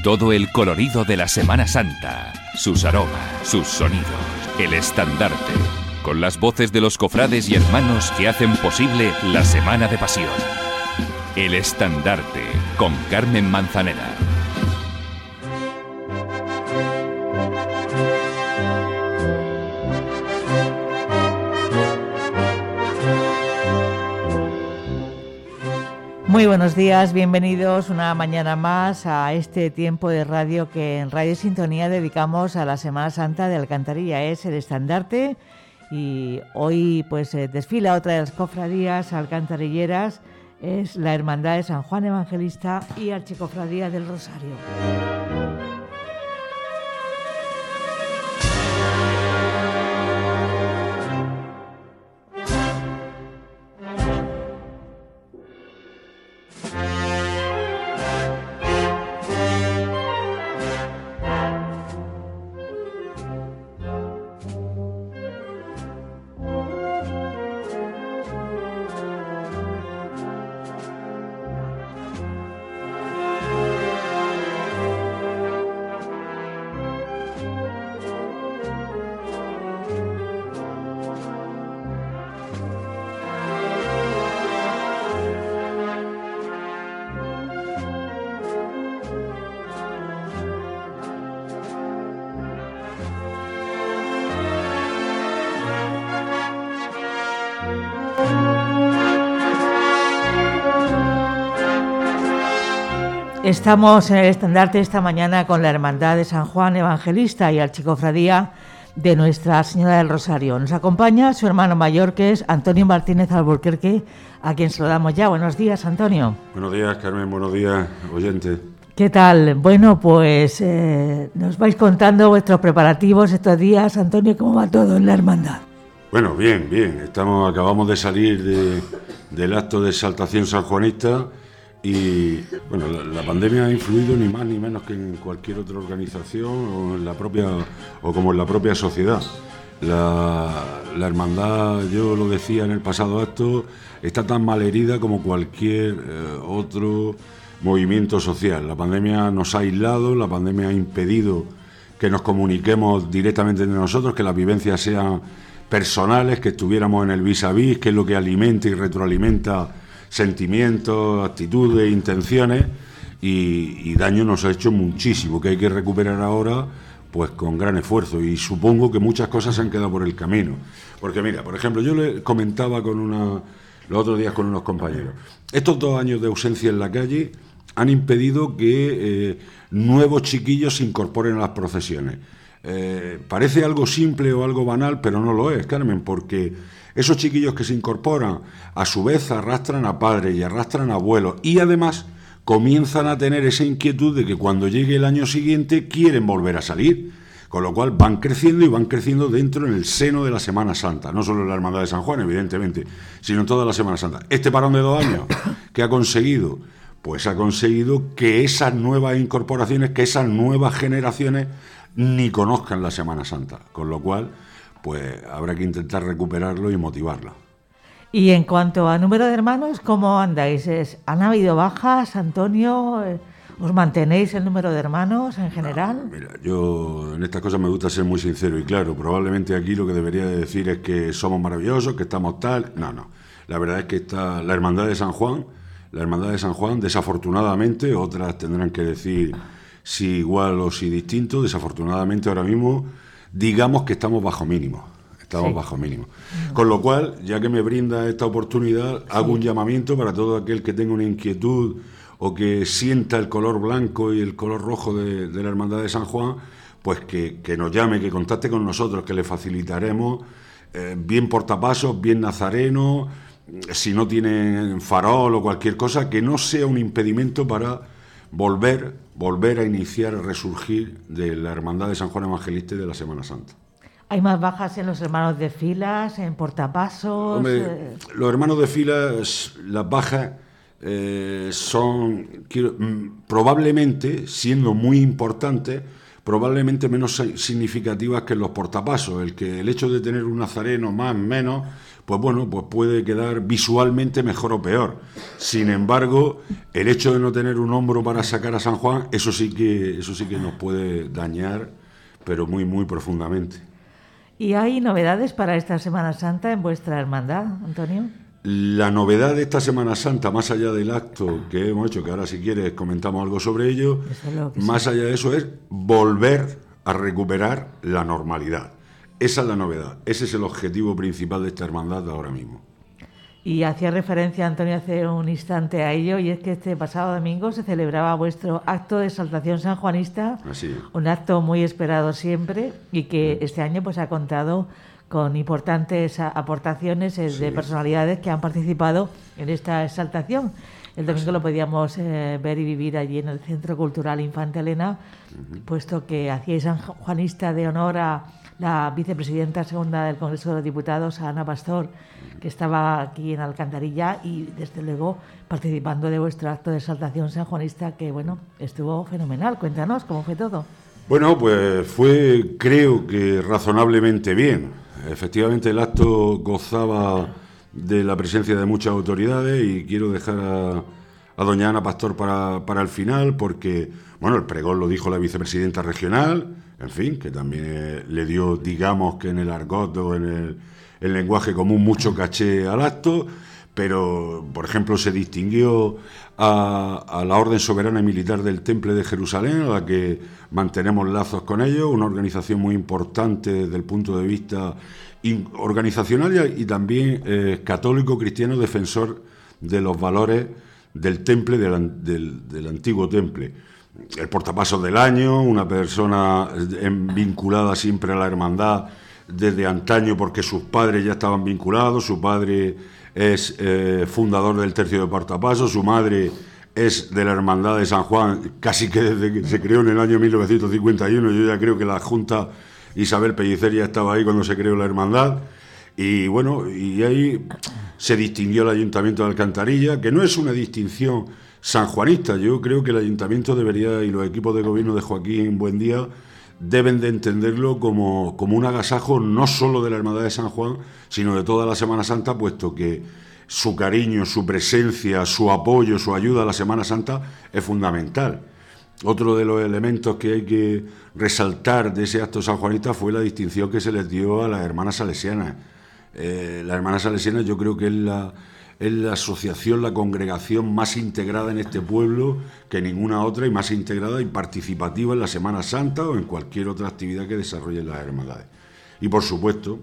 Todo el colorido de la Semana Santa, sus aromas, sus sonidos, el estandarte, con las voces de los cofrades y hermanos que hacen posible la Semana de Pasión. El estandarte, con Carmen Manzanera. Muy buenos días, bienvenidos una mañana más a este tiempo de radio que en Radio Sintonía dedicamos a la Semana Santa de Alcantarilla. Es el estandarte y hoy pues desfila otra de las cofradías alcantarilleras, es la Hermandad de San Juan Evangelista y Archicofradía del Rosario. Estamos en el estandarte esta mañana con la Hermandad de San Juan Evangelista y Archicofradía de Nuestra Señora del Rosario. Nos acompaña su hermano mayor, que es Antonio Martínez Alburquerque, a quien saludamos ya. Buenos días, Antonio. Buenos días, Carmen. Buenos días, oyentes. ¿Qué tal? Bueno, pues nos vais contando vuestros preparativos estos días. Antonio, ¿cómo va todo en la hermandad? Bueno, bien. Acabamos de salir del acto de exaltación sanjuanista. Y bueno, la pandemia ha influido ni más ni menos que en cualquier otra organización o en la propia sociedad. La hermandad, yo lo decía en el pasado acto, está tan malherida como cualquier otro movimiento social. La pandemia nos ha aislado, la pandemia ha impedido que nos comuniquemos directamente entre nosotros, que las vivencias sean personales, que estuviéramos en el vis a vis, que es lo que alimenta y retroalimenta sentimientos, actitudes, intenciones, y daño nos ha hecho muchísimo, que hay que recuperar ahora pues con gran esfuerzo, y supongo que muchas cosas se han quedado por el camino, porque mira, por ejemplo, yo le comentaba los otros días con unos compañeros, estos 2 años de ausencia en la calle han impedido que nuevos chiquillos se incorporen a las procesiones. Parece algo simple o algo banal, pero no lo es, Carmen, porque esos chiquillos que se incorporan, a su vez arrastran a padres y arrastran a abuelos, y además comienzan a tener esa inquietud de que cuando llegue el año siguiente quieren volver a salir, con lo cual van creciendo dentro en el seno de la Semana Santa, no solo en la Hermandad de San Juan, evidentemente, sino en toda la Semana Santa. Este parón de 2 años, ¿qué ha conseguido? Pues ha conseguido que esas nuevas incorporaciones, que esas nuevas generaciones ni conozcan la Semana Santa, con lo cual pues habrá que intentar recuperarlo y motivarlo. Y en cuanto a número de hermanos, ¿cómo andáis? ¿Han habido bajas, Antonio? ¿Os mantenéis el número de hermanos en general? Mira, yo en estas cosas me gusta ser muy sincero y claro. Probablemente aquí lo que debería de decir es que somos maravillosos, que estamos tal... No. La verdad es que está la Hermandad de San Juan, desafortunadamente, otras tendrán que decir si igual o si distinto, desafortunadamente ahora mismo digamos que estamos bajo mínimo. Con lo cual, ya que me brinda esta oportunidad, hago un llamamiento para todo aquel que tenga una inquietud o que sienta el color blanco y el color rojo de la Hermandad de San Juan, pues que nos llame, que contacte con nosotros, que le facilitaremos bien portapasos, bien nazareno, si no tienen farol o cualquier cosa, que no sea un impedimento para volver a iniciar el resurgir de la Hermandad de San Juan Evangelista y de la Semana Santa. ¿Hay más bajas en los hermanos de filas, en portapasos? Hombre, los hermanos de filas, las bajas son, probablemente, siendo muy importantes, probablemente menos significativas que en los portapasos. El hecho de tener un nazareno más o menos, pues bueno, pues puede quedar visualmente mejor o peor. Sin embargo, el hecho de no tener un hombro para sacar a San Juan, eso sí que nos puede dañar, pero muy, muy profundamente. ¿Y hay novedades para esta Semana Santa en vuestra hermandad, Antonio? La novedad de esta Semana Santa, más allá del acto que hemos hecho, que ahora si quieres comentamos algo sobre ello, más allá de eso es volver a recuperar la normalidad. Esa es la novedad, ese es el objetivo principal de esta hermandad ahora mismo. Y hacía referencia, Antonio, hace un instante a ello, y es que este pasado domingo se celebraba vuestro acto de exaltación sanjuanista, un acto muy esperado siempre, y que este año pues ha contado con importantes aportaciones de personalidades que han participado en esta exaltación. El domingo lo podíamos ver y vivir allí en el Centro Cultural Infanta Elena, puesto que hacíais sanjuanista de honor a la vicepresidenta segunda del Congreso de los Diputados, Ana Pastor, que estaba aquí en Alcantarilla y desde luego participando de vuestro acto de exaltación sanjuanista, que bueno, estuvo fenomenal. Cuéntanos cómo fue todo. Bueno, pues fue, creo que razonablemente bien. Efectivamente el acto gozaba de la presencia de muchas autoridades y quiero dejar a doña Ana Pastor para el final porque, bueno, el pregón lo dijo la vicepresidenta regional, en fin, que también le dio, digamos que en el argot o en el lenguaje común, mucho caché al acto, pero, por ejemplo, se distinguió a la Orden Soberana y Militar del Temple de Jerusalén, a la que mantenemos lazos con ellos, una organización muy importante desde el punto de vista organizacional y también católico, cristiano, defensor de los valores del Temple, del antiguo Temple. El portapasos del año, una persona vinculada siempre a la hermandad desde antaño porque sus padres ya estaban vinculados, su padre es fundador del tercio de portapasos, su madre es de la hermandad de San Juan casi que desde que se creó en el año 1951, yo ya creo que la Junta Isabel Pellicer ya estaba ahí cuando se creó la hermandad, y bueno, y ahí se distinguió el Ayuntamiento de Alcantarilla, que no es una distinción sanjuanista. Yo creo que el Ayuntamiento debería, y los equipos de gobierno de Joaquín Buendía, deben de entenderlo como un agasajo no solo de la Hermandad de San Juan, sino de toda la Semana Santa, puesto que su cariño, su presencia, su apoyo, su ayuda a la Semana Santa es fundamental. Otro de los elementos que hay que resaltar de ese acto sanjuanista fue la distinción que se les dio a las hermanas salesianas. Las hermanas salesianas yo creo que es la asociación, la congregación más integrada en este pueblo que ninguna otra, y más integrada y participativa en la Semana Santa o en cualquier otra actividad que desarrollen las hermandades. Y por supuesto,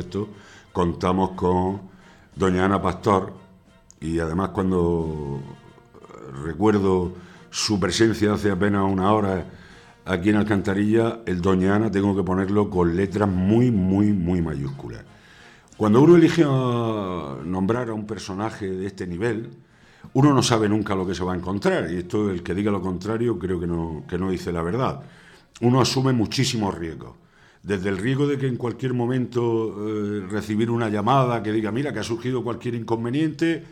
contamos con doña Ana Pastor, y además cuando recuerdo su presencia hace apenas una hora aquí en Alcantarilla, el doña Ana tengo que ponerlo con letras muy, muy, muy mayúsculas. Cuando uno elige nombrar a un personaje de este nivel, uno no sabe nunca lo que se va a encontrar, y esto, el que diga lo contrario, creo que no dice la verdad. Uno asume muchísimos riesgos, desde el riesgo de que en cualquier momento recibir una llamada que diga, mira, que ha surgido cualquier inconveniente,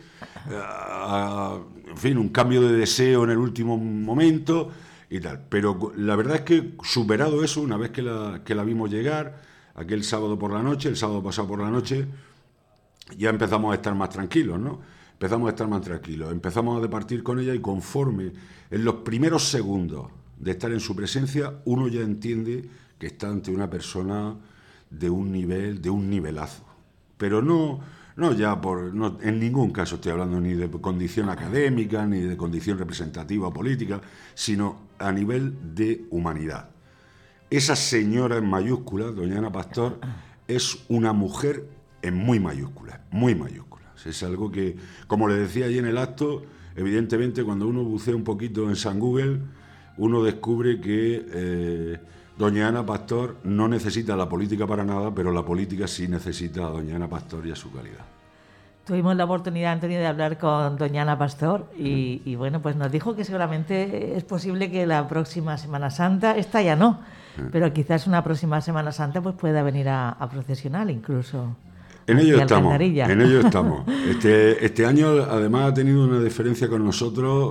en fin, un cambio de deseo en el último momento y tal. Pero la verdad es que, superado eso, una vez que la vimos llegar aquel sábado por la noche, el sábado pasado por la noche, ya empezamos a estar más tranquilos, ¿no? Empezamos a departir con ella, y conforme en los primeros segundos de estar en su presencia, uno ya entiende que está ante una persona de un nivelazo. Pero no en ningún caso estoy hablando ni de condición académica, ni de condición representativa o política, sino a nivel de humanidad. Esa señora en mayúsculas, doña Ana Pastor, es una mujer en muy mayúsculas, muy mayúsculas. Es algo que, como le decía allí en el acto, evidentemente cuando uno bucea un poquito en San Google, uno descubre que doña Ana Pastor no necesita la política para nada, pero la política sí necesita a doña Ana Pastor y a su calidad. Tuvimos la oportunidad, Antonio, de hablar con doña Ana Pastor y bueno, pues nos dijo que seguramente es posible que la próxima Semana Santa, esta ya no, pero quizás una próxima Semana Santa pues pueda venir a procesionar incluso. En ello estamos. Este año además ha tenido una diferencia con nosotros,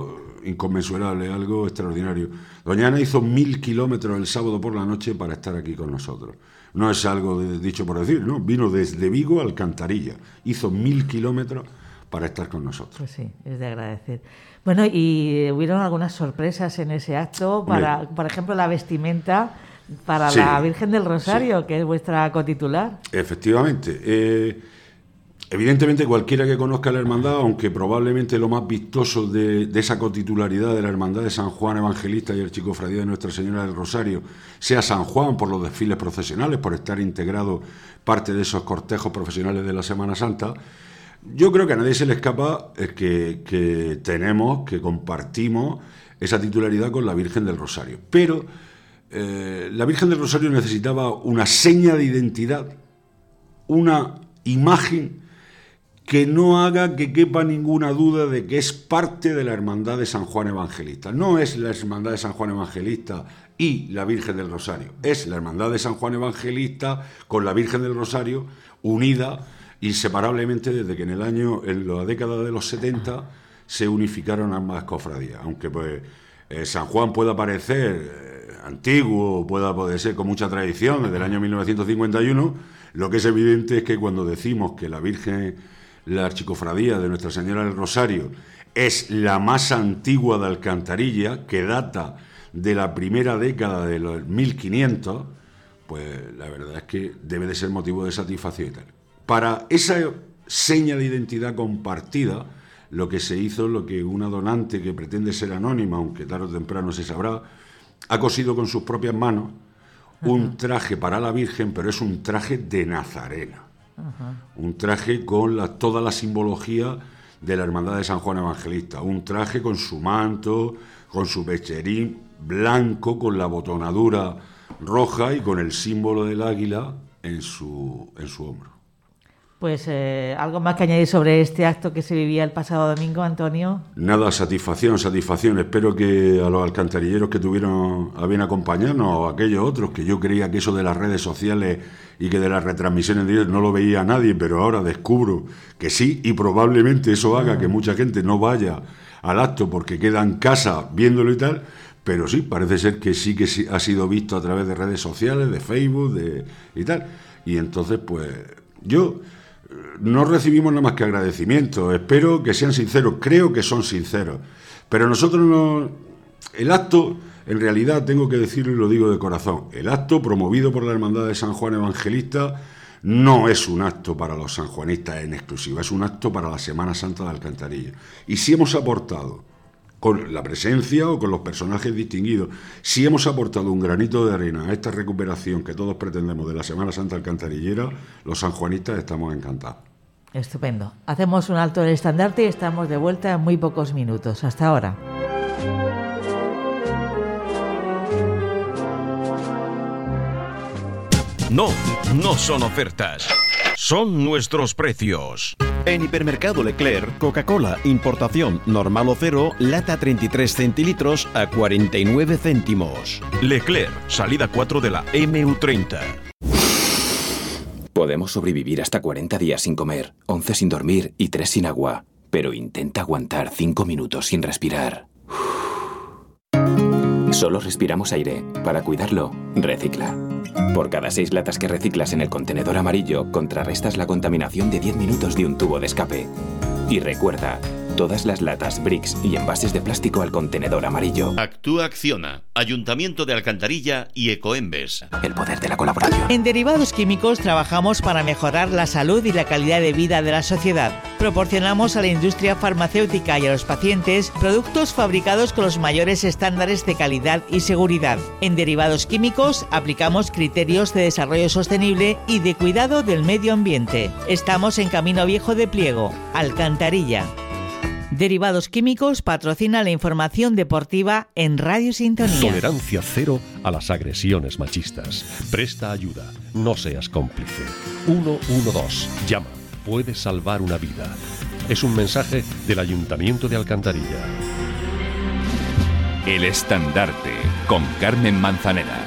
inconmensurable, algo extraordinario. Doña Ana hizo 1000 kilómetros el sábado por la noche para estar aquí con nosotros. No es algo dicho por decir, ¿no? Vino desde Vigo a Alcantarilla, hizo 1000 kilómetros para estar con nosotros. Pues sí, es de agradecer. Bueno, y hubieron algunas sorpresas en ese acto, por ejemplo, la vestimenta para la Virgen del Rosario, que es vuestra cotitular. Efectivamente. Evidentemente, cualquiera que conozca la hermandad, aunque probablemente lo más vistoso de esa cotitularidad de la hermandad de San Juan Evangelista y Archicofradía de Nuestra Señora del Rosario sea San Juan, por los desfiles procesionales, por estar integrado parte de esos cortejos profesionales de la Semana Santa, yo creo que a nadie se le escapa que compartimos esa titularidad con la Virgen del Rosario. Pero la Virgen del Rosario necesitaba una seña de identidad, una imagen que no haga que quepa ninguna duda de que es parte de la Hermandad de San Juan Evangelista. No es la Hermandad de San Juan Evangelista y la Virgen del Rosario. Es la Hermandad de San Juan Evangelista con la Virgen del Rosario unida inseparablemente desde que en la década de los 70 se unificaron ambas cofradías. Aunque San Juan pueda parecer antiguo, puede ser con mucha tradición desde el año 1951, lo que es evidente es que cuando decimos que la Virgen, la Archicofradía de Nuestra Señora del Rosario, es la más antigua de Alcantarilla, que data de la primera década de los 1500, pues la verdad es que debe de ser motivo de satisfacción y tal. Para esa seña de identidad compartida, lo que se hizo, lo que una donante que pretende ser anónima, aunque tarde o temprano se sabrá, ha cosido con sus propias manos un traje para la Virgen, pero es un traje de nazarena. Un traje con toda la simbología de la Hermandad de San Juan Evangelista. Un traje con su manto, con su pecherín blanco, con la botonadura roja y con el símbolo del águila en su hombro. Pues algo más que añadir sobre este acto que se vivía el pasado domingo, Antonio. Nada, satisfacción. Espero que a los alcantarilleros que tuvieron a bien acompañarnos, o a aquellos otros, que yo creía que eso de las redes sociales y que de las retransmisiones de no lo veía nadie, pero ahora descubro que sí, y probablemente eso haga que mucha gente no vaya al acto porque queda en casa viéndolo y tal, pero sí, parece ser que sí ha sido visto a través de redes sociales, de Facebook y tal. Y entonces, pues, no recibimos nada más que agradecimientos. Espero que sean sinceros, creo que son sinceros. Pero nosotros el acto, en realidad, tengo que decirlo y lo digo de corazón, el acto promovido por la Hermandad de San Juan Evangelista no es un acto para los sanjuanistas en exclusiva, es un acto para la Semana Santa de Alcantarilla. Y si hemos aportado, con la presencia o con los personajes distinguidos, si hemos aportado un granito de arena a esta recuperación que todos pretendemos de la Semana Santa alcantarillera, los sanjuanistas estamos encantados. Estupendo. Hacemos un alto en el estandarte y estamos de vuelta en muy pocos minutos. Hasta ahora. No son ofertas. Son nuestros precios. En Hipermercado Leclerc, Coca-Cola, importación, normal o cero, lata 33 centilitros a 49 céntimos. Leclerc, salida 4 de la MU30. Podemos sobrevivir hasta 40 días sin comer, 11 sin dormir y 3 sin agua. Pero intenta aguantar 5 minutos sin respirar. Solo respiramos aire. Para cuidarlo, recicla. Por cada 6 latas que reciclas en el contenedor amarillo, contrarrestas la contaminación de 10 minutos de un tubo de escape. Y recuerda, todas las latas, bricks y envases de plástico al contenedor amarillo. Actúa Acciona, Ayuntamiento de Alcantarilla y Ecoembes. El poder de la colaboración. En Derivados Químicos trabajamos para mejorar la salud y la calidad de vida de la sociedad. Proporcionamos a la industria farmacéutica y a los pacientes productos fabricados con los mayores estándares de calidad y seguridad. En Derivados Químicos aplicamos criterios de desarrollo sostenible y de cuidado del medio ambiente. Estamos en Camino Viejo de Pliego, Alcantarilla. Derivados Químicos patrocina la información deportiva en Radio Sintonía. Tolerancia cero a las agresiones machistas. Presta ayuda. No seas cómplice. 112. Llama. Puedes salvar una vida. Es un mensaje del Ayuntamiento de Alcantarilla. El Estandarte, con Carmen Manzanera.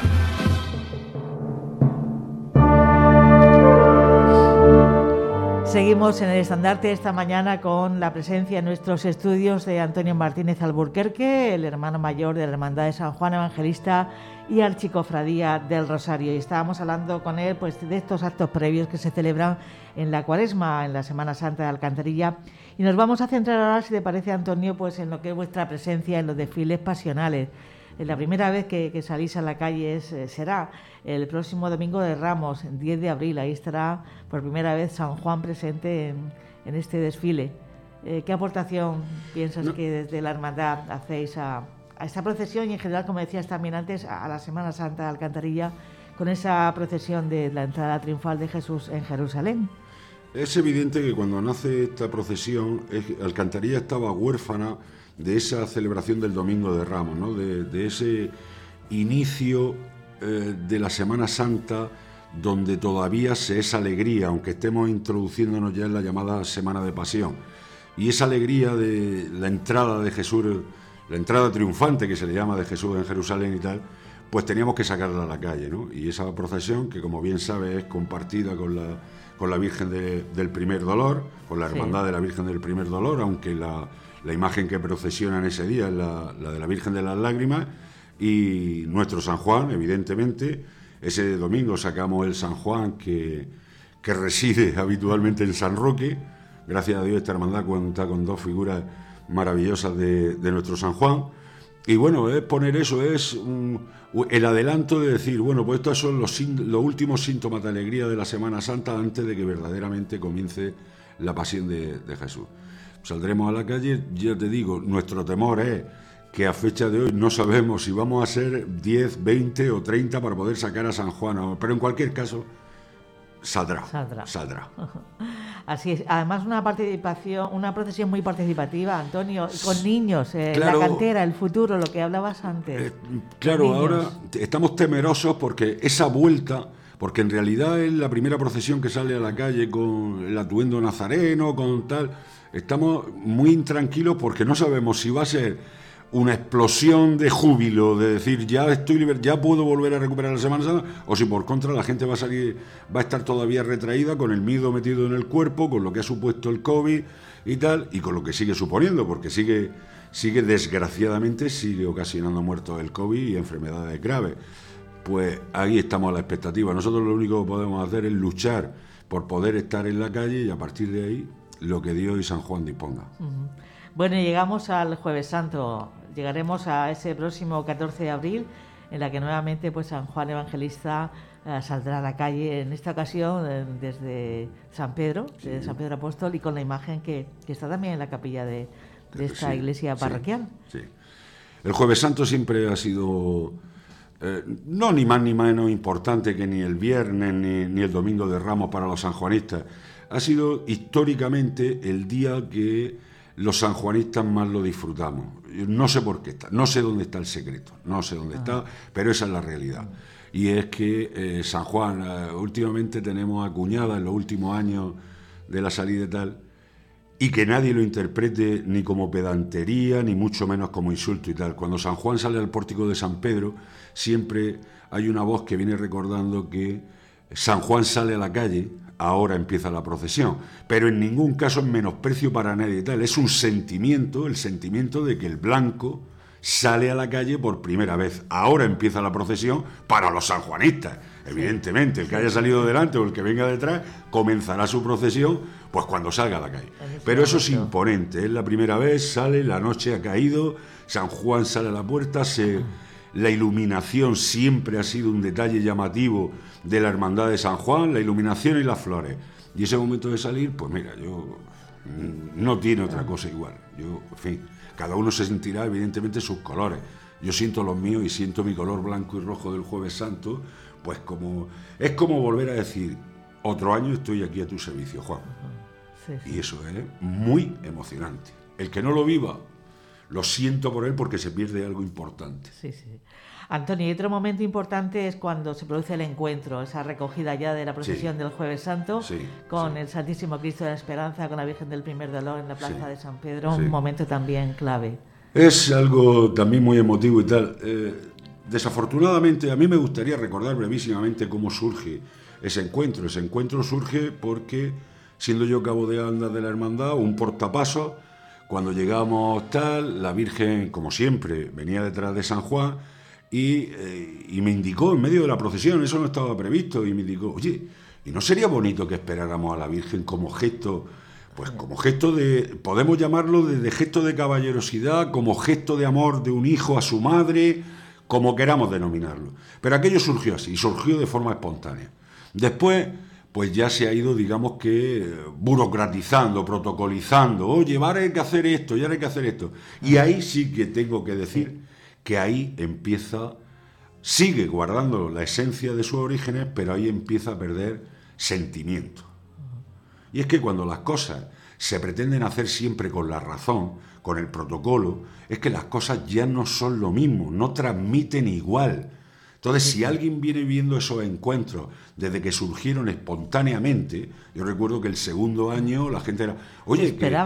Seguimos en el estandarte esta mañana con la presencia en nuestros estudios de Antonio Martínez Alburquerque, el hermano mayor de la Hermandad de San Juan Evangelista y Archicofradía del Rosario. Y estábamos hablando con él pues, de estos actos previos que se celebran en la Cuaresma, en la Semana Santa de Alcantarilla. Y nos vamos a centrar ahora, si te parece, Antonio, pues en lo que es vuestra presencia en los desfiles pasionales. La primera vez que salís a la calle será el próximo domingo de Ramos, 10 de abril. Ahí estará por primera vez San Juan presente en este desfile. ¿Qué aportación piensas que desde la hermandad hacéis a esta procesión y en general, como decías también antes, a la Semana Santa de Alcantarilla con esa procesión de la entrada triunfal de Jesús en Jerusalén? Es evidente que cuando nace esta procesión, Alcantarilla estaba huérfana de esa celebración del Domingo de Ramos, ¿no? de ese inicio de la Semana Santa, donde todavía se es alegría, aunque estemos introduciéndonos ya en la llamada Semana de Pasión. Y esa alegría de la entrada de Jesús, la entrada triunfante que se le llama de Jesús en Jerusalén y tal, pues teníamos que sacarla a la calle, ¿no? Y esa procesión, que como bien sabes es compartida con la Virgen del Primer Dolor, con la Hermandad de la Virgen del Primer Dolor, aunque la imagen que procesiona en ese día es la de la Virgen de las Lágrimas, y nuestro San Juan, evidentemente. Ese domingo sacamos el San Juan que reside habitualmente en San Roque. Gracias a Dios esta hermandad cuenta con dos figuras maravillosas de nuestro San Juan. Y bueno, es poner eso, es el adelanto de decir, bueno, pues estos son los últimos síntomas de alegría de la Semana Santa antes de que verdaderamente comience la pasión de Jesús. Saldremos a la calle, ya te digo, nuestro temor es que a fecha de hoy no sabemos si vamos a ser 10, 20 o 30 para poder sacar a San Juan, pero en cualquier caso saldrá. Así es. Además una procesión muy participativa, Antonio, con niños, claro, la cantera, el futuro, lo que hablabas antes. Claro, ahora estamos temerosos porque esa vuelta, porque en realidad es la primera procesión que sale a la calle con el atuendo nazareno, con tal. Estamos muy intranquilos porque no sabemos si va a ser una explosión de júbilo, de decir ya estoy libre, ya puedo volver a recuperar la Semana Santa, o si por contra la gente va a estar todavía retraída con el miedo metido en el cuerpo, con lo que ha supuesto el COVID y tal, y con lo que sigue suponiendo, porque sigue desgraciadamente ocasionando muertos el COVID y enfermedades graves. Pues ahí estamos a la expectativa. Nosotros lo único que podemos hacer es luchar por poder estar en la calle y a partir de ahí lo que Dios y San Juan disponga. Bueno, llegamos al Jueves Santo, llegaremos a ese próximo 14 de abril, en la que nuevamente pues San Juan Evangelista saldrá a la calle, en esta ocasión desde San Pedro, de San Pedro Apóstol, y con la imagen que está también en la capilla de esta iglesia parroquial. Sí. El Jueves Santo siempre ha sido no ni más ni menos importante que ni el viernes ni el Domingo de Ramos para los sanjuanistas. Ha sido históricamente el día que los sanjuanistas más lo disfrutamos. No sé por qué está, no sé dónde está el secreto, no sé dónde está, pero esa es la realidad. Y es que San Juan, últimamente tenemos acuñada en los últimos años de la salida y tal, y que nadie lo interprete ni como pedantería, ni mucho menos como insulto y tal. Cuando San Juan sale al pórtico de San Pedro, siempre hay una voz que viene recordando que San Juan sale a la calle, ahora empieza la procesión, pero en ningún caso es menosprecio para nadie y tal. Es un sentimiento, el sentimiento de que el blanco sale a la calle por primera vez. Ahora empieza la procesión para los sanjuanistas. Evidentemente, el que haya salido delante o el que venga detrás comenzará su procesión pues cuando salga a la calle. Pero eso es imponente, es la primera vez, sale, la noche ha caído, San Juan sale a la puerta, la iluminación siempre ha sido un detalle llamativo de la Hermandad de San Juan, la iluminación y las flores. Y ese momento de salir, pues mira, no tiene otra cosa igual. En fin, cada uno se sentirá evidentemente sus colores. Yo siento los míos y siento mi color blanco y rojo del Jueves Santo, pues es como volver a decir, otro año estoy aquí a tu servicio, Juan. Y eso es muy emocionante. El que no lo viva, lo siento por él porque se pierde algo importante. Sí. Antonio, y otro momento importante es cuando se produce el encuentro, esa recogida ya de la procesión del Jueves Santo, con el Santísimo Cristo de la Esperanza, con la Virgen del Primer Dolor en la plaza de San Pedro, un momento también clave. Es algo también muy emotivo y tal. Desafortunadamente, a mí me gustaría recordar brevísimamente cómo surge ese encuentro. Ese encuentro surge porque siendo yo cabo de andas de la hermandad, un portapasos. Cuando llegamos tal, la Virgen, como siempre, venía detrás de San Juan y me indicó en medio de la procesión, eso no estaba previsto, y me indicó, oye, ¿y no sería bonito que esperáramos a la Virgen como gesto, pues como gesto de, podemos llamarlo de gesto de caballerosidad, como gesto de amor de un hijo a su madre, como queramos denominarlo? Pero aquello surgió así, surgió de forma espontánea. Después, pues ya se ha ido, digamos que, burocratizando, protocolizando. Oye, ahora hay que hacer esto, ya hay que hacer esto. Y ahí sí que tengo que decir que ahí empieza, sigue guardando la esencia de sus orígenes, pero ahí empieza a perder sentimiento. Y es que cuando las cosas se pretenden hacer siempre con la razón, con el protocolo, es que las cosas ya no son lo mismo, no transmiten igual. Entonces, si alguien viene viendo esos encuentros desde que surgieron espontáneamente, yo recuerdo que el segundo año la gente era, oye, que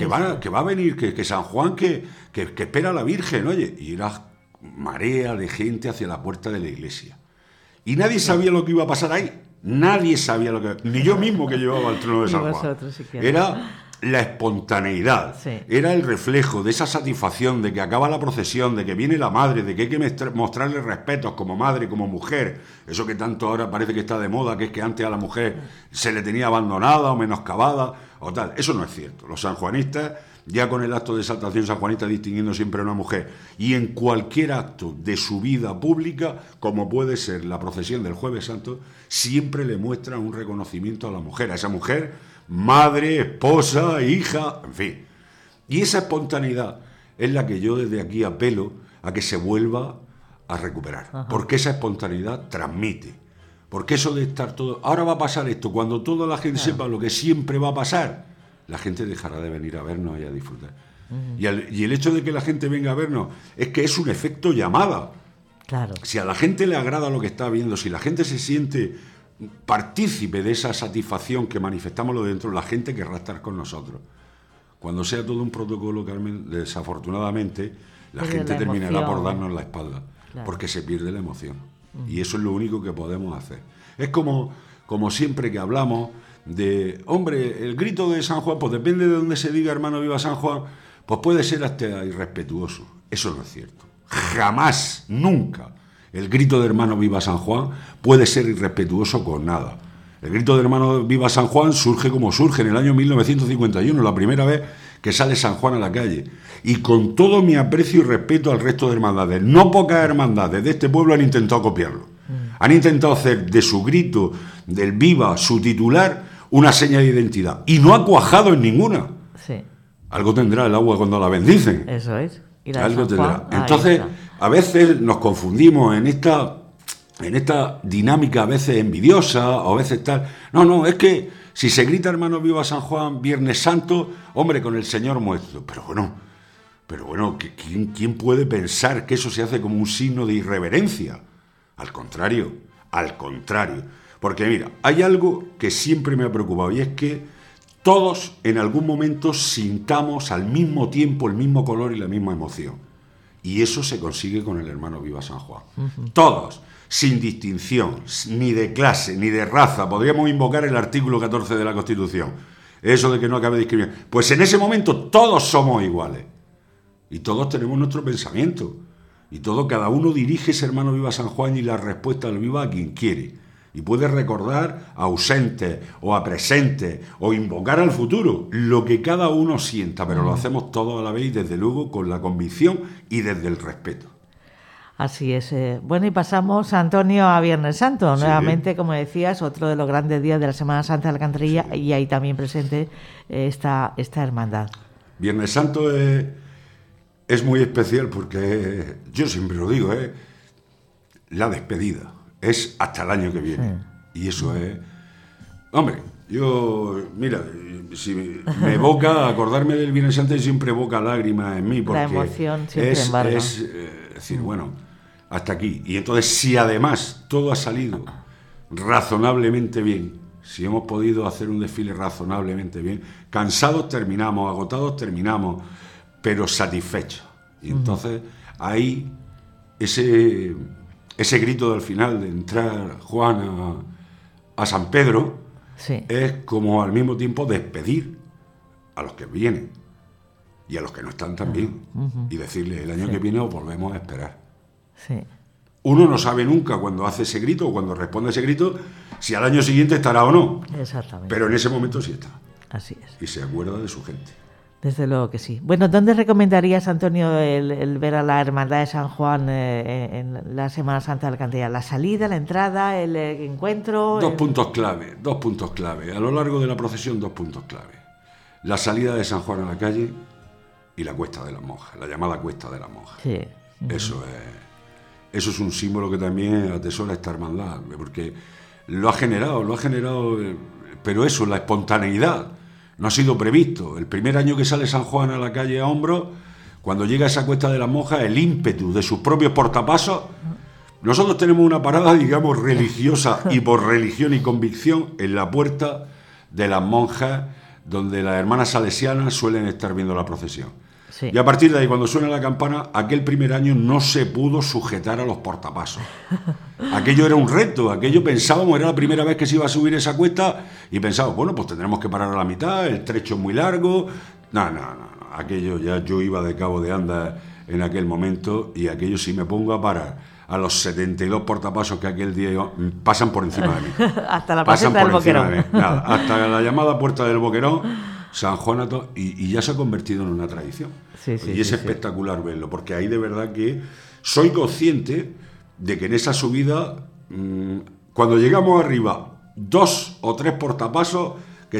va a venir, que San Juan, que espera a la Virgen, oye, y era marea de gente hacia la puerta de la iglesia. Y nadie sabía lo que iba a pasar ahí, nadie sabía lo que... Ni yo mismo que llevaba el trono de San Juan. Era la espontaneidad, era el reflejo de esa satisfacción de que acaba la procesión, de que viene la madre, de que hay que mostrarle respetos como madre, como mujer, eso que tanto ahora parece que está de moda, que es que antes a la mujer se le tenía abandonada o menoscabada o tal. Eso no es cierto. Los sanjuanistas, ya con el acto de exaltación sanjuanista distinguiendo siempre a una mujer, y en cualquier acto de su vida pública, como puede ser la procesión del Jueves Santo, siempre le muestran un reconocimiento a la mujer, a esa mujer, madre, esposa, hija, en fin. Y esa espontaneidad es la que yo desde aquí apelo a que se vuelva a recuperar. Ajá. Porque esa espontaneidad transmite. Porque eso de estar todo... Ahora va a pasar esto. Cuando toda la gente sepa lo que siempre va a pasar, la gente dejará de venir a vernos y a disfrutar. Y el hecho de que la gente venga a vernos es que es un efecto llamada. Claro. Si a la gente le agrada lo que está viendo, si la gente se siente partícipe de esa satisfacción que manifestamos lo dentro, la gente querrá estar con nosotros. Cuando sea todo un protocolo, Carmen, desafortunadamente la gente terminará por darnos la espalda, porque se pierde la emoción. Y eso es lo único que podemos hacer. Es como siempre que hablamos de, hombre, el grito de San Juan, pues depende de donde se diga hermano viva San Juan, pues puede ser hasta irrespetuoso. Eso no es cierto. Jamás, nunca. El grito de hermano viva San Juan puede ser irrespetuoso con nada. El grito de hermano viva San Juan surge como surge en el año 1951, la primera vez que sale San Juan a la calle. Y con todo mi aprecio y respeto al resto de hermandades, no pocas hermandades de este pueblo han intentado copiarlo. Han intentado hacer de su grito, del viva, su titular, una seña de identidad. Y no ha cuajado en ninguna. Sí. Algo tendrá el agua cuando la bendicen. Eso es. Y algo tendrá. Entonces, a veces nos confundimos en esta dinámica a veces envidiosa o a veces tal. No, es que si se grita hermano viva San Juan Viernes Santo, hombre, con el Señor muerto. Pero bueno, ¿quién puede pensar que eso se hace como un signo de irreverencia? Al contrario. Porque mira, hay algo que siempre me ha preocupado y es que todos en algún momento sintamos al mismo tiempo el mismo color y la misma emoción. Y eso se consigue con el hermano viva San Juan. Todos, sin distinción, ni de clase, ni de raza. Podríamos invocar el artículo 14 de la Constitución. Eso de que no acabe discriminación. Pues en ese momento todos somos iguales. Y todos tenemos nuestro pensamiento. Y cada uno dirige ese hermano viva San Juan y la respuesta al viva a quien quiere. Y puede recordar a ausentes o a presentes o invocar al futuro, lo que cada uno sienta, pero lo hacemos todos a la vez y desde luego con la convicción y desde el respeto. Así es. Bueno, y pasamos, Antonio, a Viernes Santo. Sí. Nuevamente, como decías, otro de los grandes días de la Semana Santa de Alcantarilla, sí. Y ahí también presente esta hermandad. Viernes Santo es muy especial porque, yo siempre lo digo, la despedida. Es hasta el año que viene. Sí. Y eso es... Hombre, mira, si me evoca acordarme del Viernes Santo, siempre evoca lágrimas en mí, porque la emoción siempre embarga. Es decir, bueno, hasta aquí. Y entonces, si además todo ha salido razonablemente bien, si hemos podido hacer un desfile razonablemente bien, cansados terminamos, agotados terminamos, pero satisfechos. Y entonces, ahí, ese grito del final de entrar Juan a San Pedro, Sí. Es como al mismo tiempo despedir a los que vienen y a los que no están también. Y decirles, el año que viene os volvemos a esperar. Sí. Uno no sabe nunca cuando hace ese grito o cuando responde a ese grito si al año siguiente estará o no. Exactamente. Pero en ese momento sí está. Así es. Y se acuerda de su gente. Desde luego que sí. Bueno, ¿dónde recomendarías, Antonio, el ver a la Hermandad de San Juan en la Semana Santa de Alcantarilla? ¿La salida, la entrada, el encuentro? Dos puntos clave. A lo largo de la procesión, 2 puntos clave. La salida de San Juan a la calle y la Cuesta de las Monjas, la llamada Cuesta de las Monjas. Sí. Eso es un símbolo que también atesora esta hermandad, porque lo ha generado, pero eso, la espontaneidad, no ha sido previsto. El primer año que sale San Juan a la calle a hombros, cuando llega a esa Cuesta de las Monjas, el ímpetu de sus propios portapasos. Nosotros tenemos una parada, digamos, religiosa y por religión y convicción en la Puerta de las Monjas, donde las hermanas salesianas suelen estar viendo la procesión. Sí. Y a partir de ahí, cuando suena la campana, aquel primer año no se pudo sujetar a los portapasos. Aquello era un reto, aquello pensábamos, era la primera vez que se iba a subir esa cuesta y pensábamos, bueno, pues tendremos que parar a la mitad, el trecho es muy largo. No, aquello ya yo iba de cabo de anda en aquel momento y aquello si me pongo a parar a los 72 portapasos que aquel día pasan por encima de mí. Hasta la pasan Puerta por del encima Boquerón. de mí. Nada, hasta la llamada Puerta del Boquerón, San Juan y ya se ha convertido en una tradición. Sí, Y es espectacular verlo, porque ahí de verdad que soy consciente de que en esa subida, cuando llegamos arriba, 2 o 3 portapasos, que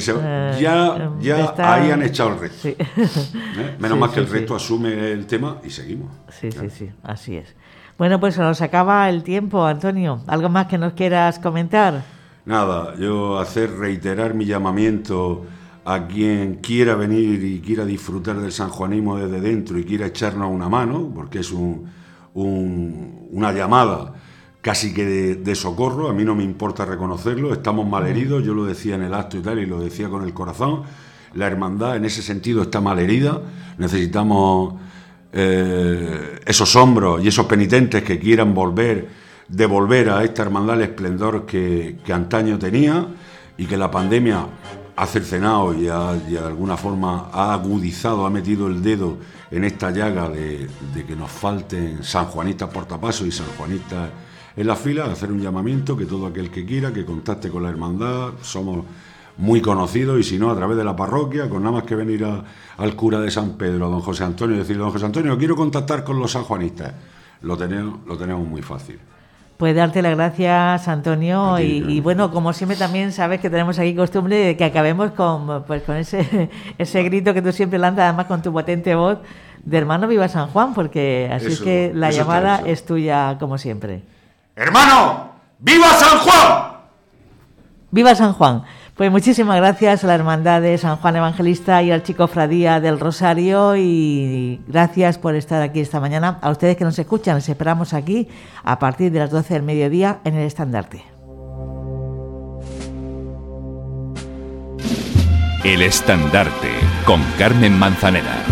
ya ahí han echado el resto. Sí. Menos mal que el resto asume el tema y seguimos. Sí, así es. Bueno, pues se nos acaba el tiempo, Antonio. ¿Algo más que nos quieras comentar? Nada, yo reiterar mi llamamiento a quien quiera venir y quiera disfrutar del sanjuanismo desde dentro y quiera echarnos una mano, porque es una llamada casi que de socorro. A mí no me importa reconocerlo, estamos malheridos, yo lo decía en el acto y tal, y lo decía con el corazón. La hermandad en ese sentido está malherida, necesitamos esos hombros y esos penitentes que quieran devolver a esta hermandad el esplendor que antaño tenía y que la pandemia ha cercenado y de alguna forma ha agudizado, ha metido el dedo en esta llaga de que nos falten sanjuanistas portapasos y sanjuanistas en las filas. Hacer un llamamiento que todo aquel que quiera que contacte con la hermandad, somos muy conocidos, y si no, a través de la parroquia, con nada más que venir al cura de San Pedro, a don José Antonio, y decirle: don José Antonio, quiero contactar con los sanjuanistas. Lo tenemos muy fácil. Pues darte las gracias, Antonio, y bueno, como siempre también sabes que tenemos aquí costumbre de que acabemos con ese grito que tú siempre lanzas, además con tu potente voz, de hermano viva San Juan, porque así es que la llamada es tuya como siempre. ¡Hermano, viva San Juan! ¡Viva San Juan! Pues muchísimas gracias a la Hermandad de San Juan Evangelista y al Chicofradía del Rosario, y gracias por estar aquí esta mañana. A ustedes que nos escuchan, les esperamos aquí a partir de las 12 del mediodía en el Estandarte. El Estandarte con Carmen Manzanera.